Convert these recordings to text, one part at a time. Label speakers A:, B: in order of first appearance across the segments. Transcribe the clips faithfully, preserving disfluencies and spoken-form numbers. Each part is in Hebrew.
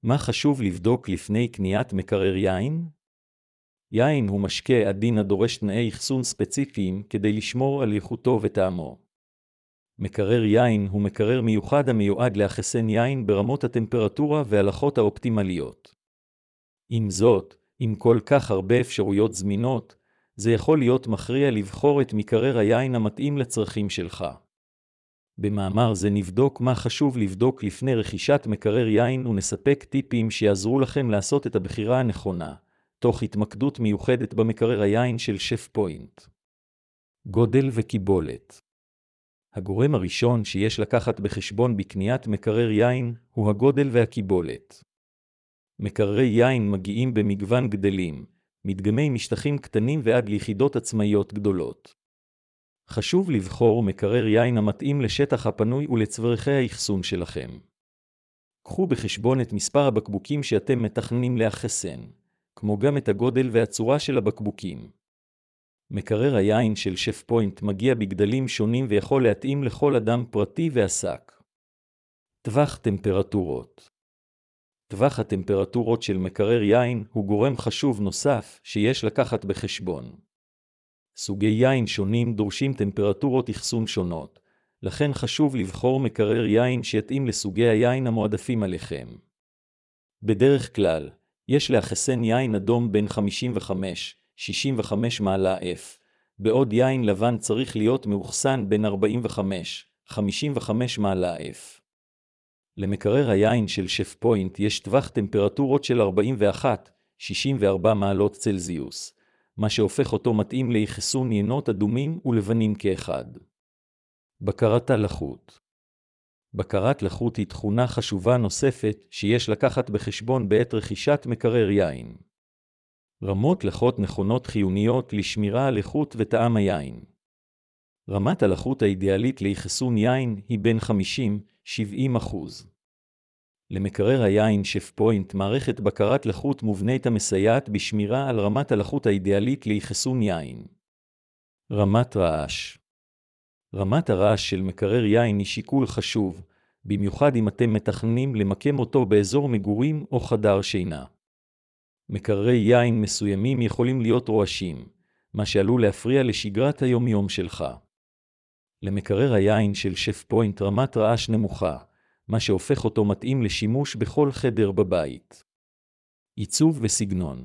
A: מה חשוב לבדוק לפני קניית מקרר יין? יין הוא משקה עדין הדורש תנאי אחסון ספציפיים כדי לשמור על איכותו וטעמו. מקרר יין הוא מקרר מיוחד המיועד לאחסן יין ברמות הטמפרטורה והלחות האופטימליות. עם זאת, עם כל כך הרבה אפשרויות זמינות, זה יכול להיות מכריע לבחור את מקרר היין המתאים לצרכים שלך. במאמר זה נבדוק מה חשוב לבדוק לפני רכישת מקרר יין ונספק טיפים שיעזרו לכם לעשות את הבחירה הנכונה, תוך התמקדות מיוחדת במקרר היין של שף פוינט. גודל וקיבולת. הגורם הראשון שיש לקחת בחשבון בקניית מקרר יין הוא הגודל והקיבולת. מקררי יין מגיעים במגוון גדלים, מדגמי משטחים קטנים ועד ליחידות עצמאיות גדולות. חשוב לבחור מקרר יין המתאים לשטח הפנוי ולצורכי האחסון שלכם. קחו בחשבון את מספר הבקבוקים שאתם מתכננים לאחסן, כמו גם את הגודל והצורה של הבקבוקים. מקרר היין של שף פוינט מגיע בגדלים שונים ויכול להתאים לכל אדם פרטי ועסק. טווח טמפרטורות. טווח הטמפרטורות של מקרר יין הוא גורם חשוב נוסף שיש לקחת בחשבון. סוגי יין שונים דורשים טמפרטורות אחסון שונות, לכן חשוב לבחור מקרר יין שיתאים לסוגי היין המועדפים עליכם. בדרך כלל, יש לאחסן יין אדום בין חמישים וחמש עד שישים וחמש מעלה F, בעוד יין לבן צריך להיות מאוחסן בין ארבעים וחמש עד חמישים וחמש מעלה F. למקרר היין של שף פוינט יש טווח טמפרטורות של ארבעים ואחת עד שישים וארבע מעלות צלזיוס, מה שהופך אותו מתאים לאחסון יינות אדומים ולבנים כאחד. בקרת הלחות. בקרת לחות היא תכונה חשובה נוספת שיש לקחת בחשבון בעת רכישת מקרר יין. רמות לחות נכונות חיוניות לשמירה על איכות וטעם היין. רמת הלחות האידיאלית לאחסון יין היא בין חמישים עד שבעים אחוז. למקרר היין שף פוינט מערכת בקרת לחות מובנית המסייעת בשמירה על רמת הלחות האידיאלית לאחסון יין. רמת רעש. רמת הרעש של מקרר יין היא שיקול חשוב, במיוחד אם אתם מתכננים למקם אותו באזור מגורים או חדר שינה. מקררי יין מסוימים יכולים להיות רועשים, מה שעלול להפריע לשגרת היום-יום שלך. למקרר היין של שף פוינט רמת רעש נמוכה, מה שהופך אותו מתאים לשימוש בכל חדר בבית. עיצוב וסגנון.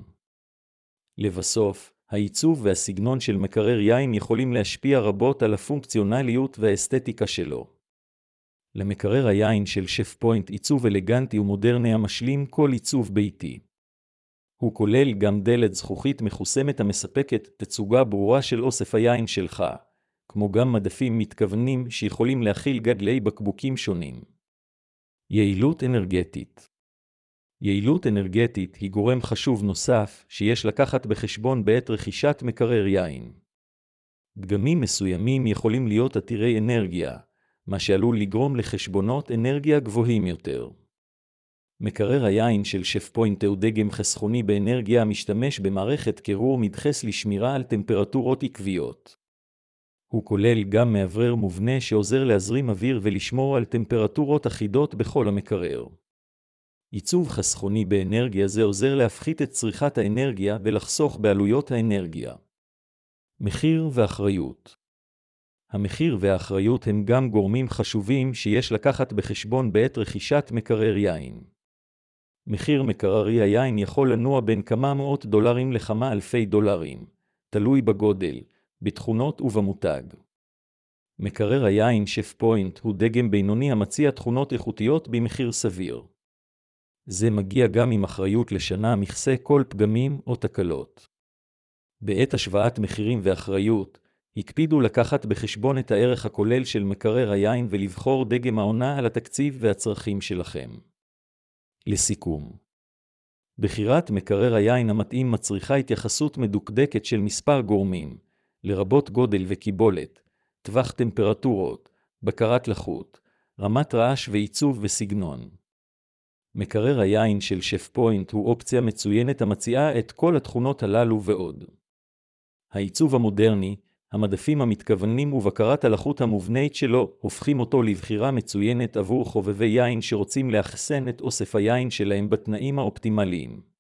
A: לבסוף, העיצוב והסגנון של מקרר יין יכולים להשפיע רבות על הפונקציונליות והאסתטיקה שלו. למקרר היין של שף פוינט עיצוב אלגנטי ומודרני המשלים כל עיצוב ביתי. הוא כולל גם דלת זכוכית מחוסמת המספקת תצוגה ברורה של אוסף היין שלך, כמו גם מדפים מתכוונים שיכולים להכיל גדלי בקבוקים שונים. יעילות אנרגטית. יעילות אנרגטית היא גורם חשוב נוסף שיש לקחת בחשבון בעת רכישת מקרר יין. דגמים מסוימים יכולים להיות עתירי אנרגיה, מה שעלול לגרום לחשבונות אנרגיה גבוהים יותר. מקרר היין של שף פוינט הוא דגם חסכוני באנרגיה המשתמש במערכת קירור מדחס לשמירה על טמפרטורות עקביות. הוא כולל גם מאוורר מובנה שעוזר להזרים אוויר ולשמור על טמפרטורות אחידות בכל המקרר. עיצוב חסכוני באנרגיה זה עוזר להפחית את צריכת האנרגיה ולחסוך בעלויות האנרגיה. מחיר ואחריות. המחיר והאחריות הם גם גורמים חשובים שיש לקחת בחשבון בעת רכישת מקרר יין. מחיר מקררי היין יכול לנוע בין כמה מאות דולרים לכמה אלפי דולרים, תלוי בגודל, בתכונות ובמותג. מקרר היין שף פוינט הוא דגם בינוני המציע תכונות איכותיות במחיר סביר. זה מגיע גם עם אחריות לשנה מכסה כל פגמים או תקלות. בעת השוואת מחירים ואחריות, הקפידו לקחת בחשבון את הערך הכולל של מקרר היין ולבחור דגם העונה על התקציב והצרכים שלכם. לסיכום, בחירת מקרר היין המתאים מצריכה התייחסות מדוקדקת של מספר גורמים, לרבות גודל וקיבולת, טווח טמפרטורות, בקרת לחות, רמת רעש ועיצוב וסגנון. מקרר היין של שף פוינט הוא אופציה מצוינת המציעה את כל התכונות הללו ועוד. העיצוב המודרני, המדפים המתכוונים ובקרת הלחות המובנית שלו הופכים אותו לבחירה מצוינת עבור חובבי יין שרוצים לאחסן את אוסף היין שלהם בתנאים האופטימליים.